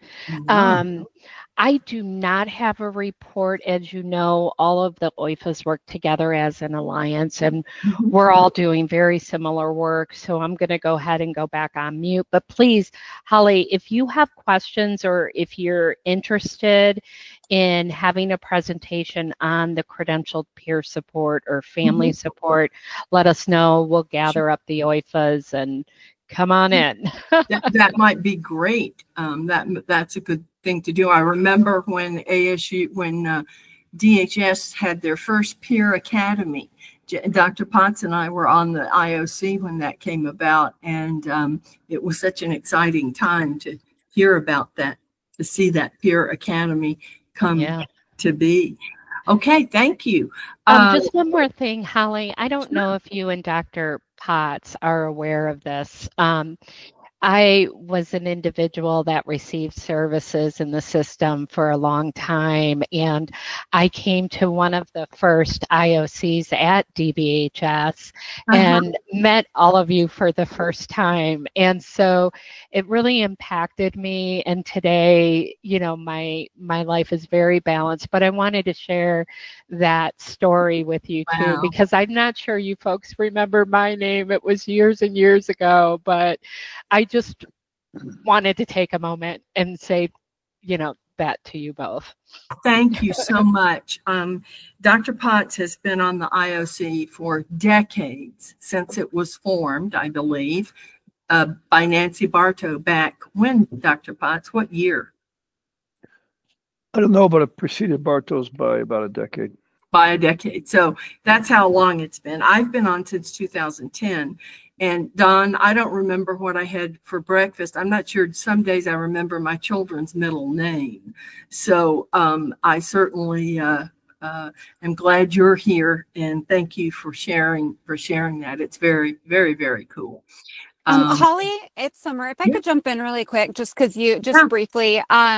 I do not have a report. As you know, all of the OIFAs work together as an alliance, and we're all doing very similar work. So I'm going to go ahead and go back on mute. But please, Holly, if you have questions or if you're interested in having a presentation on the credentialed peer support or family support, let us know. We'll gather up the OIFAs and come on in.
that might be great. That's a good thing to do. I remember when DHS had their first peer academy. Dr. Potts and I were on the IOC when that came about, and it was such an exciting time to hear about that, to see that peer academy come to be. Okay, thank you.
Just one more thing, Holly. I don't know if you and Dr. Potts are aware of this. I was an individual that received services in the system for a long time, and I came to one of the first IOCs at DBHS and met all of you for the first time. And so it really impacted me. And today, you know, my life is very balanced, but I wanted to share that story with you too, because I'm not sure you folks remember my name. It was years and years ago, but I just wanted to take a moment and say, you know, that to you both.
Thank you so much. Dr. Potts has been on the IOC for decades, since it was formed, I believe, by Nancy Bartow back when, Dr. Potts, what year?
I don't know, but it preceded Bartow's by about a decade.
By a decade. So that's how long it's been. I've been on since 2010. And Don, I don't remember what I had for breakfast. I'm not sure. Some days I remember my children's middle name. So I certainly am glad you're here, and thank you for sharing that. It's very, very, very cool.
Holly, it's Summer. If I could jump in really quick, just because briefly,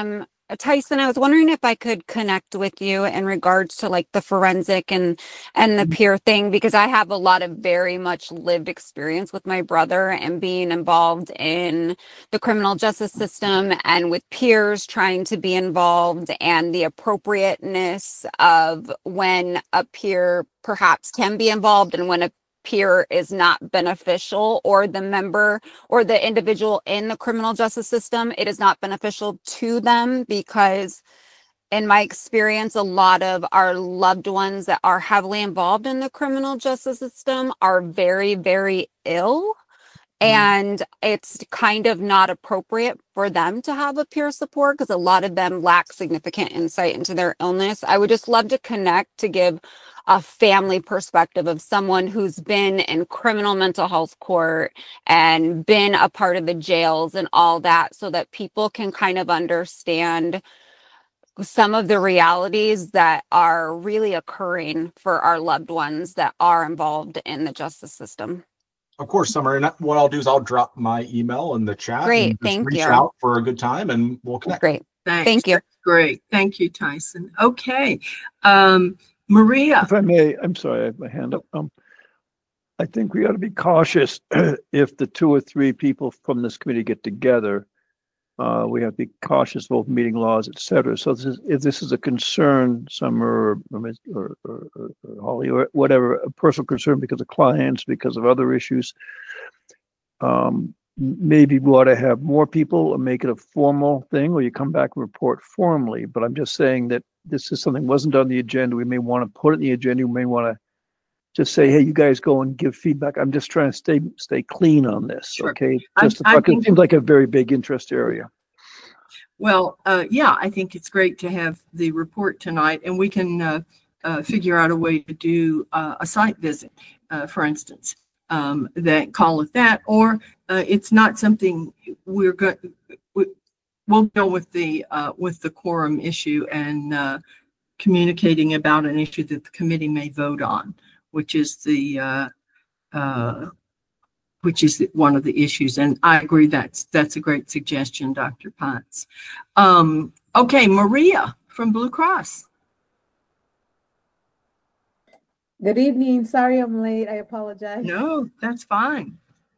Tyson, I was wondering if I could connect with you in regards to like the forensic and the peer thing, because I have a lot of very much lived experience with my brother and being involved in the criminal justice system and with peers trying to be involved, and the appropriateness of when a peer perhaps can be involved and when a peer is not beneficial, or the member or the individual in the criminal justice system, it is not beneficial to them, because in my experience, a lot of our loved ones that are heavily involved in the criminal justice system are very, very ill. And it's kind of not appropriate for them to have a peer support because a lot of them lack significant insight into their illness. I would just love to connect to give a family perspective of someone who's been in criminal mental health court and been a part of the jails and all that, so that people can kind of understand some of the realities that are really occurring for our loved ones that are involved in the justice system.
Of course, Summer. And what I'll do is I'll drop my email in the chat.
Great,
and just
thank
reach
you.
out for a good time and we'll connect.
Great.
Thanks.
Thank you.
That's great. Thank you, Tyson. Okay. Maria.
If I may, I'm sorry, I have my hand up. I think we ought to be cautious if the 2 or 3 people from this committee get together. We have to be cautious of open meeting laws, et cetera. So if this is a concern, Summer or Holly or whatever, a personal concern because of clients, because of other issues, maybe we ought to have more people or make it a formal thing, or you come back and report formally. But I'm just saying that this is something that wasn't on the agenda. We may want to put it in the agenda. We may want to just say, hey, you guys go and give feedback. I'm just trying to stay clean on this.
Sure.
Okay.
I
It seems like a very big interest area.
Well, yeah, I think it's great to have the report tonight, and we can figure out a way to do a site visit, for instance, that call it that, or it's not something we'll go with the quorum issue and communicating about an issue that the committee may vote on, which is one of the issues. And I agree that's a great suggestion, Dr. Potts. Okay, Maria from Blue Cross.
Good evening. Sorry I'm late. I apologize.
No, that's fine.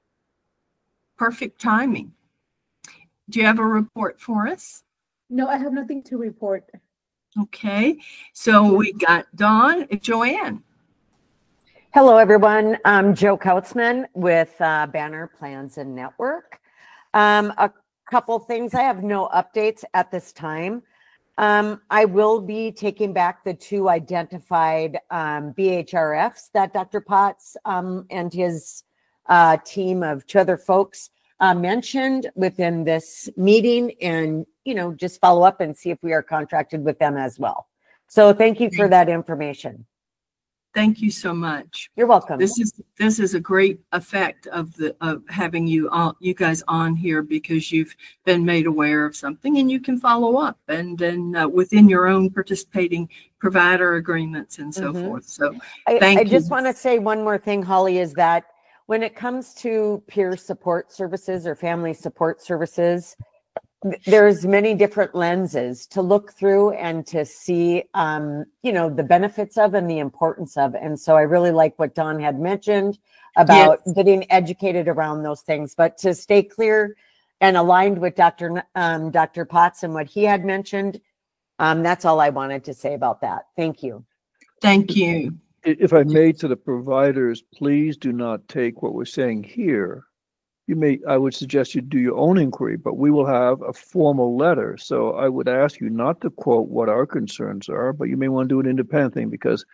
Perfect timing. Do you have a report for us?
No, I have nothing to report.
Okay, so we got Joanne.
Hello, everyone. I'm Joe Kautzman with Banner Plans and Network. A couple things. I have no updates at this time. I will be taking back the 2 identified BHRFs that Dr. Potts and his team of 2 other folks mentioned within this meeting, and just follow up and see if we are contracted with them as well. So thank you for that information.
Thank you so much.
You're welcome.
This is a great effect of having you guys on here, because you've been made aware of something and you can follow up, and then within your own participating provider agreements and so forth. So thank you.
I just want to say one more thing, Holly, is that when it comes to peer support services or family support services, there's many different lenses to look through and to see, the benefits of and the importance of. And so I really like what Dawn had mentioned about getting educated around those things, but to stay clear and aligned with Dr. Potts and what he had mentioned. That's all I wanted to say about that. Thank you.
Thank you.
If I may, to the providers, please do not take what we're saying here. I would suggest you do your own inquiry, but we will have a formal letter. So I would ask you not to quote what our concerns are, but you may want to do an independent thing because,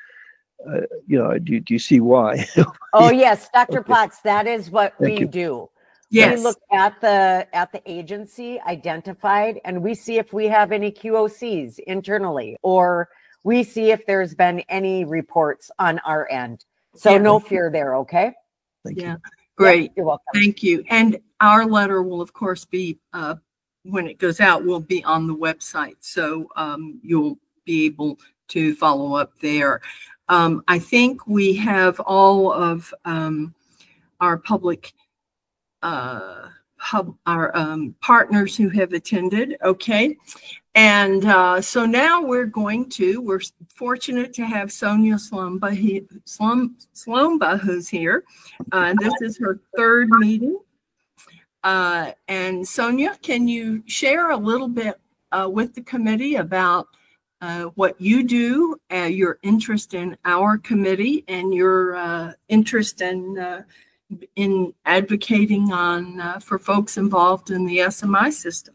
do you see why?
Oh, yes, Dr.
Okay.
Potts, that is what
Thank
we
you.
do.
Yes.
We look at the agency identified, and we see if we have any QOCs internally, or we see if there's been any reports on our end. So no fear there, okay?
Thank you.
Great.
Yep, you're welcome.
Thank you. And our letter will, of course, be, when it goes out, will be on the website. So you'll be able to follow up there. I think we have all of our public, our partners who have attended. Okay. And so now we're fortunate to have Sonia Slomba, who's here. This is her third meeting. And Sonia, can you share a little bit with the committee about what you do, your interest in our committee, and your interest in advocating on for folks involved in the SMI system?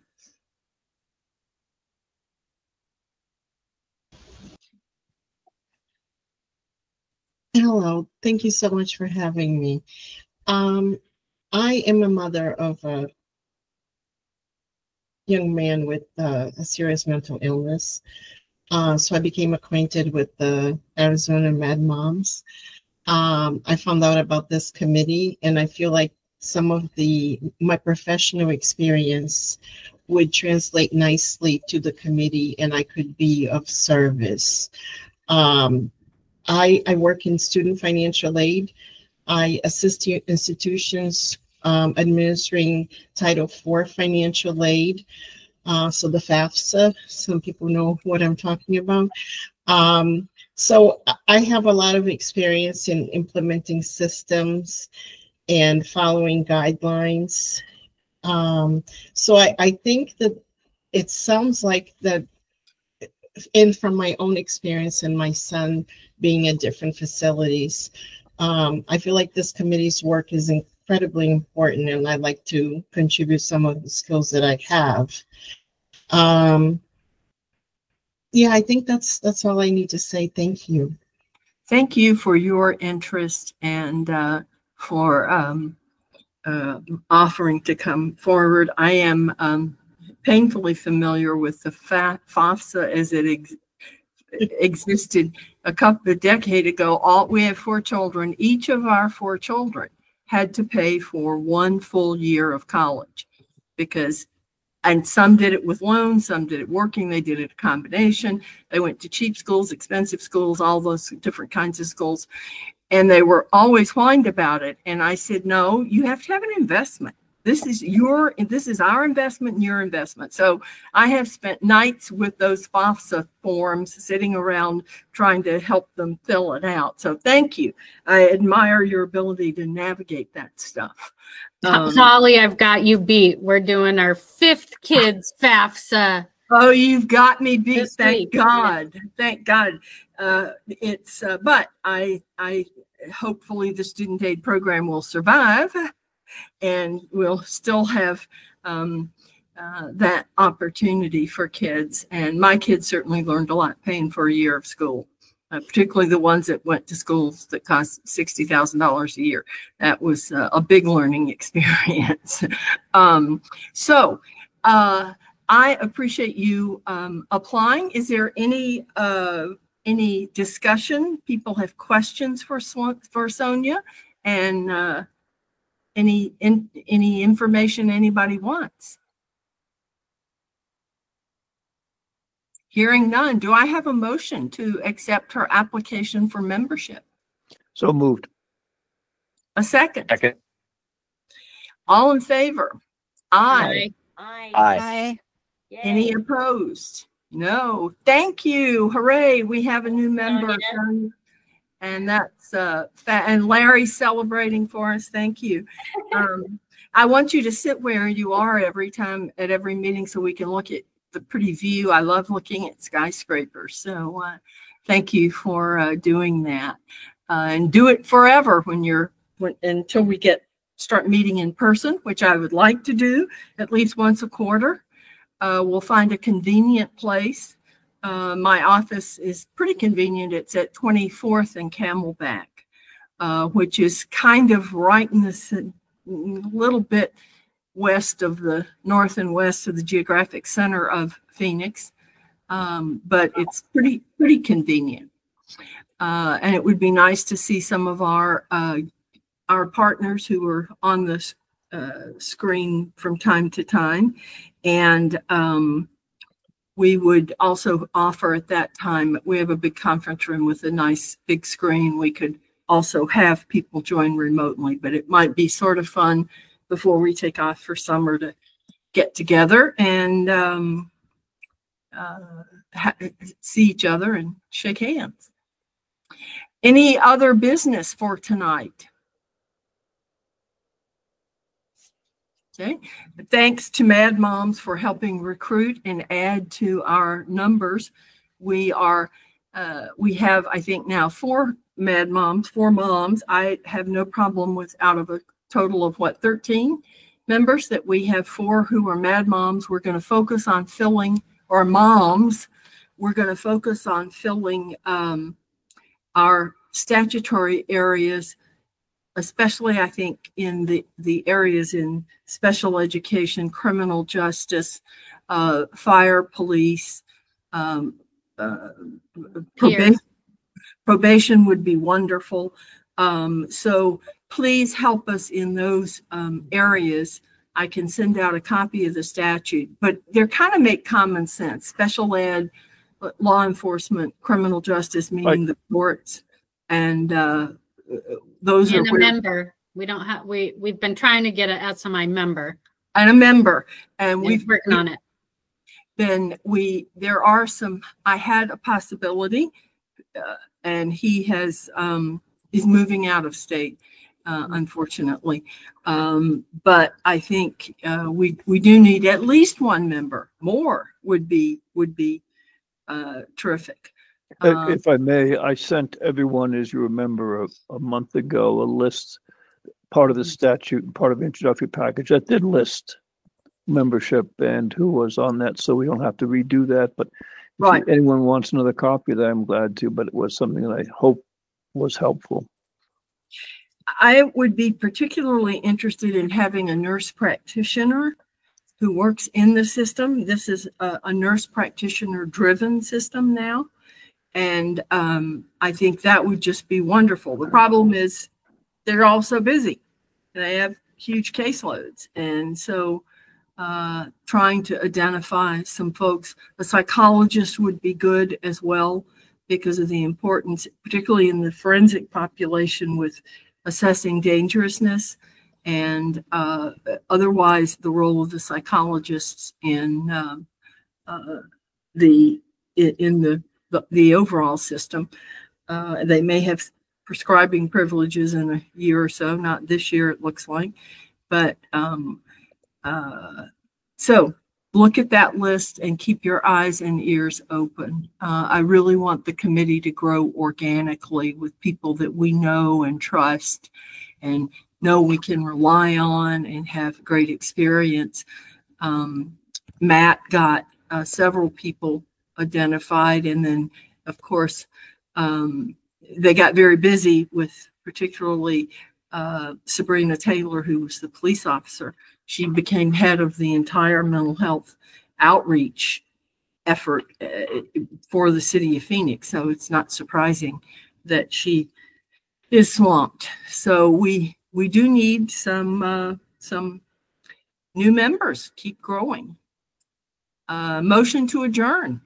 Hello, thank you so much for having me. I am a mother of a young man with a serious mental illness. So I became acquainted with the Arizona Mad Moms. I found out about this committee, and I feel like some of my professional experience would translate nicely to the committee, and I could be of service. I work in student financial aid. I assist institutions administering Title IV financial aid. So the FAFSA, some people know what I'm talking about. So I have a lot of experience in implementing systems and following guidelines. So I think that it sounds like that, and from my own experience and my son being at different facilities, I feel like this committee's work is incredibly important, and I'd like to contribute some of the skills that I have. Yeah, I think that's all I need to say. Thank you.
Thank you for your interest and for offering to come forward. I am painfully familiar with the FAFSA as it existed a decade ago. We have 4 children. Each of our 4 children had to pay for 1 full year of college and some did it with loans, some did it working, they did it a combination. They went to cheap schools, expensive schools, all those different kinds of schools. And they were always whined about it. And I said, no, you have to have an investment. This is our investment and your investment. So I have spent nights with those FAFSA forms sitting around trying to help them fill it out. So thank you. I admire your ability to navigate that stuff.
Holly, I've got you beat. We're doing our 5th kids FAFSA.
Oh, you've got me beat.
This
Thank
week.
God. Thank God. But I hopefully the student aid program will survive, and we'll still have that opportunity for kids. And my kids certainly learned a lot paying for a year of school, particularly the ones that went to schools that cost $60,000 a year. That was a big learning experience. I appreciate you applying. Is there any discussion? People have questions for Sonia, and any information anybody wants? Hearing none, do I have a motion to accept her application for membership?
So moved.
A second.
Second.
All in favor? Aye.
Aye.
Aye.
Yay.
Any opposed? No. Thank you. Hooray. We have a new member.
Sonia.
And that's and Larry's celebrating for us. Thank you. I want you to sit where you are every time at every meeting so we can look at the pretty view. I love looking at skyscrapers. So thank you for doing that. And do it forever until we start meeting in person, which I would like to do at least once a quarter. We'll find a convenient place. My office is pretty convenient. It's at 24th and Camelback, which is kind of right in the little bit west of the north and west of the geographic center of Phoenix, but it's pretty convenient. And it would be nice to see some of our partners who are on the screen from time to time. And we would also offer at that time, we have a big conference room with a nice big screen. We could also have people join remotely, but it might be sort of fun before we take off for summer to get together and see each other and shake hands. Any other business for tonight? Okay. Thanks to Mad Moms for helping recruit and add to our numbers. We have, I think now 4 Mad Moms, 4 moms. I have no problem with, out of a total of 13 members, that we have 4 who are Mad Moms. We're going to focus on filling, or moms, we're going to focus on filling our statutory areas, especially I think in the areas in special education, criminal justice, fire, police, probation would be wonderful. So please help us in those areas. I can send out a copy of the statute, but they're kind of make common sense. Special ed, law enforcement, criminal justice, meaning the courts, and those
and
are
a member. We don't have, we've been trying to get an SMI member.
And a member, and we've
working on it.
Then there are some, I had a possibility, and he has, is moving out of state, unfortunately. But I think we do need at least 1 member. More would be terrific.
If I may, I sent everyone, as you remember, a month ago, a list, part of the statute and part of the introductory package that did list membership and who was on that, so we don't have to redo that. But if anyone wants another copy of that, I'm glad to, but it was something that I hope was helpful.
I would be particularly interested in having a nurse practitioner who works in the system. This is a nurse practitioner driven system now. And I think that would just be wonderful. The problem is they're all so busy. They have huge caseloads. And so trying to identify some folks, a psychologist would be good as well, because of the importance, particularly in the forensic population, with assessing dangerousness, and otherwise the role of the psychologists in the overall system. They may have prescribing privileges in a year or so, not this year it looks like, but so look at that list and keep your eyes and ears open. I really want the committee to grow organically with people that we know and trust and know we can rely on and have great experience. Matt got several people identified, and then of course they got very busy with particularly Sabrina Taylor, who was the police officer. She became head of the entire mental health outreach effort for the city of Phoenix. So it's not surprising that she is swamped. So we do need some new members. Keep growing. Motion to adjourn.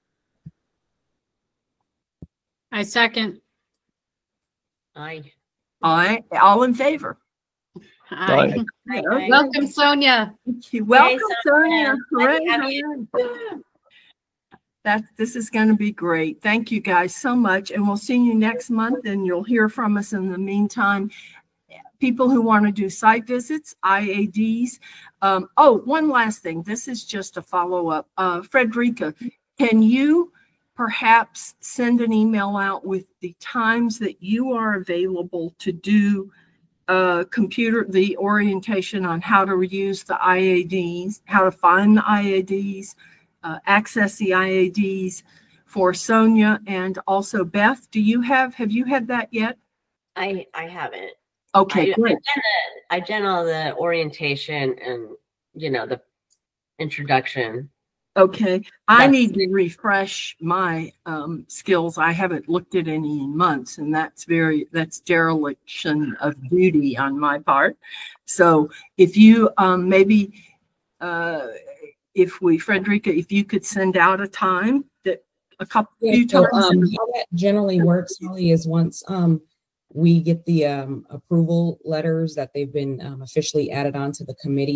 I second.
Aye.
Aye. All in favor?
Aye.
Aye.
Welcome, Sonia.
Welcome,
Sonia.
Sonia. Hooray. This is going to be great. Thank you guys so much. And we'll see you next month, and you'll hear from us in the meantime. People who want to do site visits, IADs. One last thing. This is just a follow-up. Frederica, can you perhaps send an email out with the times that you are available to do the orientation on how to use the IADs, how to find the IADs, access the IADs for Sonia and also Beth? Have you had that yet?
I haven't.
Okay, great.
I've done all the orientation and, the introduction.
Okay. I need to refresh my skills. I haven't looked at any in months, and that's dereliction of duty on my part. So if you Frederica, if you could send out a time that few times.
How that generally works, Holly, is once we get the approval letters that they've been officially added on to the committee,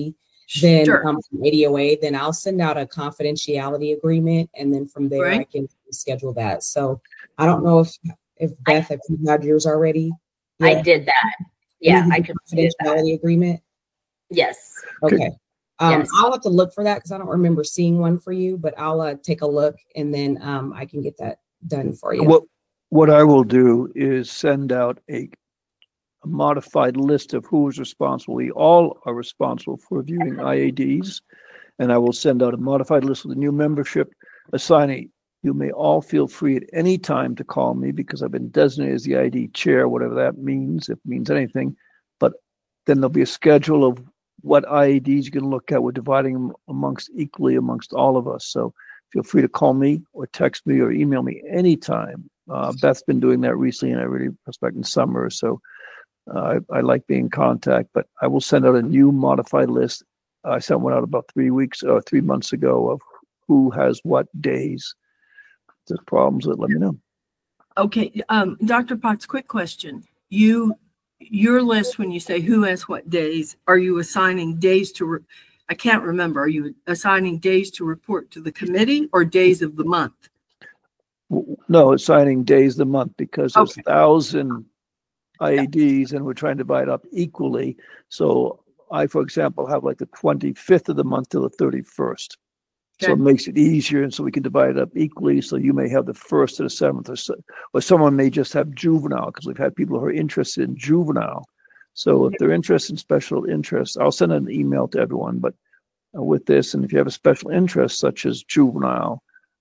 then
Sure.
from ADOA, then I'll send out a confidentiality agreement, and then from there I
Right.
can schedule that. So I don't know if Beth, if you had yours already.
I
Yeah.
did that.
You
Yeah,
need
I
the
completed that.
confidentiality agreement.
Yes.
Okay.
Yes.
I'll have to look for that because I don't remember seeing one for you, but I'll take a look, and then I can get that done for you.
What I will do is send out a modified list of who is responsible. We all are responsible for reviewing IADs, and I will send out a modified list of the new membership assignee. You may all feel free at any time to call me because I've been designated as the ID chair, whatever that means, if it means anything. But then there'll be a schedule of what IADs you can look at. We're dividing them equally amongst all of us. So feel free to call me or text me or email me anytime. Beth's been doing that recently, and I really respect in summer. So I like being in contact, but I will send out a new modified list. I sent one out about 3 months ago of who has what days. If there's problems, let me know.
Okay. Dr. Potts, quick question. Your list, when you say who has what days, are you assigning days to, I can't remember. Are you assigning days to report to the committee or days of the month?
No, assigning days of the month because there's 1,000 IADs and we're trying to divide up equally. So I, for example, have like the 25th of the month till the 31st. So it makes it easier, and so we can divide it up equally. So you may have the 1st to the 7th, or someone may just have juvenile, because we've had people who are interested in juvenile. So if they're interested in special interests, I'll send an email to everyone. But with this, and if you have a special interest such as juvenile,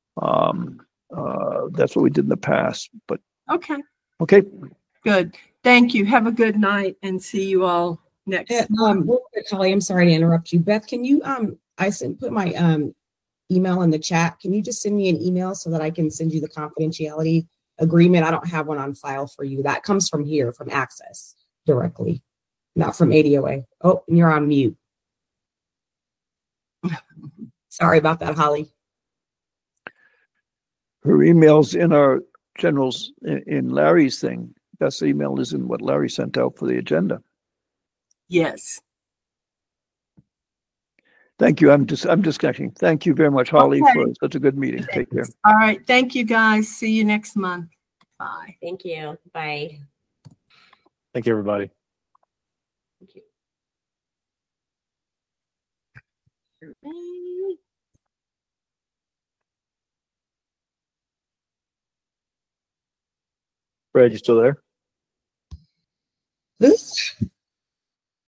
that's what we did in the past. But
okay,
good.
Thank you. Have a good night, and see you all next.
Real quick, Holly, I'm sorry to interrupt you. Beth, can you put my email in the chat? Can you just send me an email so that I can send you the confidentiality agreement? I don't have one on file for you. That comes from here, from Access directly, not from ADOA. Oh, and you're on mute. Sorry about that, Holly.
Her email's in our generals in Larry's thing. Beth's email is in what Larry sent out for the agenda.
Yes.
Thank you. I'm disconnecting. Thank you very much, Holly, for such a good meeting. Take care.
All right. Thank you, guys. See you next month. Bye.
Thank you. Bye.
Thank you, everybody.
Thank you.
Fred, you still there?